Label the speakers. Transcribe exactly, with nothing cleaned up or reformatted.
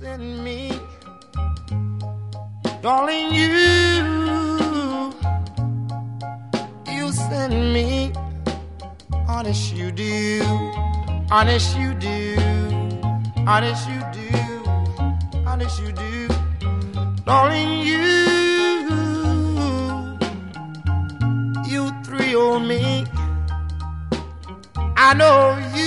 Speaker 1: send me, darling, you, you send me, honest you do, honest you do, honest you do, honest you do, darling, you, you thrill me, I know you